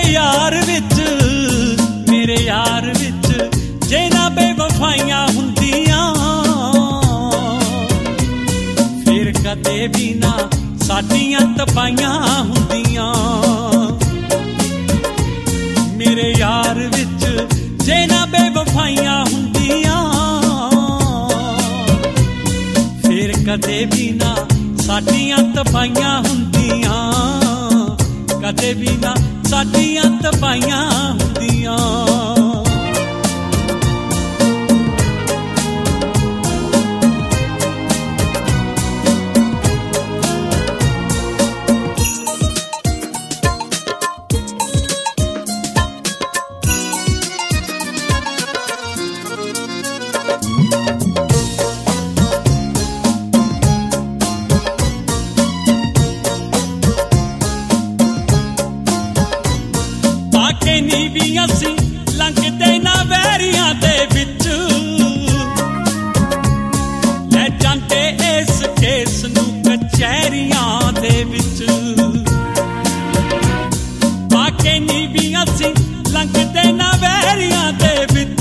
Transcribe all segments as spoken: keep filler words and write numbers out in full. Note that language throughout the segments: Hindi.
यार विच मेरे यार विच जे ना बेवफाइयां हुंदियां फिर कदे भी ना साडियां तपाइयां हुंदियां। मेरे यार विच जे ना बेवफाइयां हुंदियां फिर कदे भी ना साडियां तपाइयां हुंदियां, कदे भी ना साडियां तपाइयां हुंदियां। नी भी असी लंघदे ना वैरियां दे विच ले जांदे इस केस नूं कचहरियां दे विच। बाके नी भी असी लंघदे ना वैरियां दे विच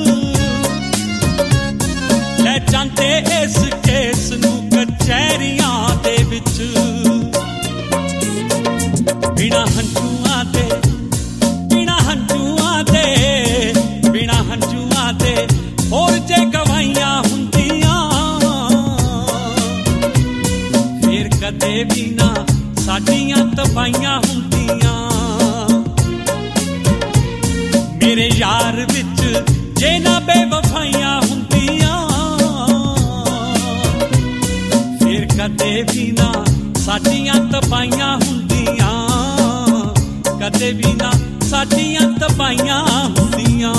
ले जांदे इस केस नूं कचहरियां दे विच। बिना हंझुआं दे बिना हंझुआं दे होर जे गवाइयां हुंदियां फिर कदे भी ना साडियां तपाइयां हुंदियां। मेरे यार विच जे ना बेवफाइयां हुंदियां फिर कदे भी ना साडियां तपाइयां हुंदियां, कदे भी ना साडियां तपाइयां हुंदियां।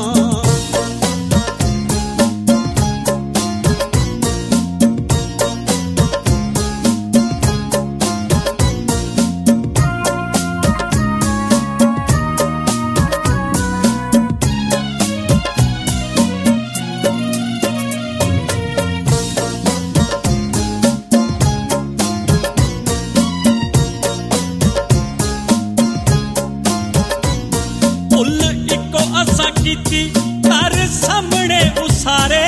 भुल इको असा कीती घर सामने उसारे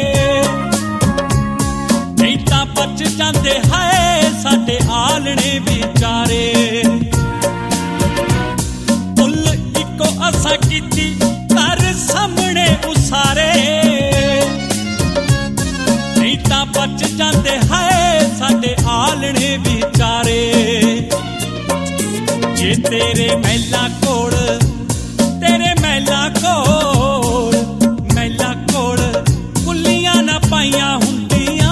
नहीं तां बच जांदे हाय साडे आलणे विचारे। भुल इको असा कीती घर सामने उसारे नहीं तां बच जांदे हाय साडे आलणे विचारे। जे तेरे महला कोल तेरे महला कोल महला कोल कुल्लियां ना पाइयां हुंदियां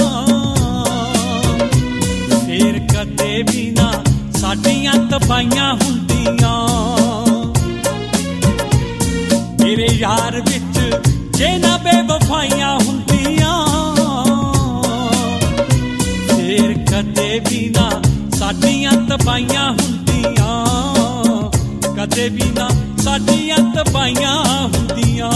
फिर कदे भी ना साडियां तपाइयां हुंदियां। मेरे यार विच जे ना बेवफाइयां हुंदियां फिर कदे भी ना साडियां तपाइयां हुंदियां, कदे भी ना साडियां तपाइयां हुंदियां।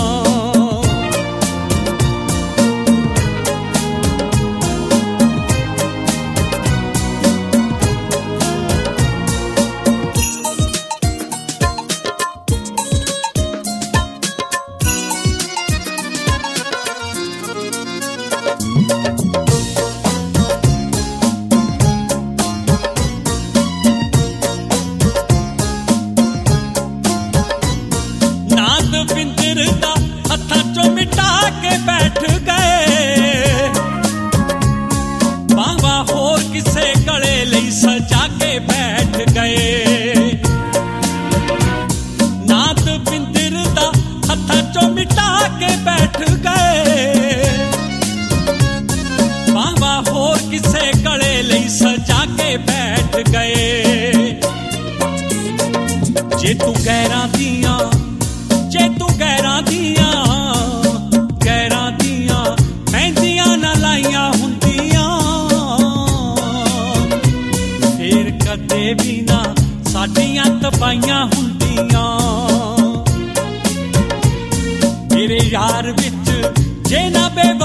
बिंदर दा हत्थां चों मिटा के बैठ गए बावा होर किसे गले लई सजा के बैठ गए। नाथ बिंदर दा हत्थां चों मिटा के बैठ गए बावा होर किसे गले लई सजा के बैठ गए। जे तू गैरां दियां जे तू गैरां दियां गैरां दियां मेहंदियां ना लाइयां हुंदियां फिर कदे भी ना साडियां तपाइयां हुंदियां। मेरे यार विच जे ना बे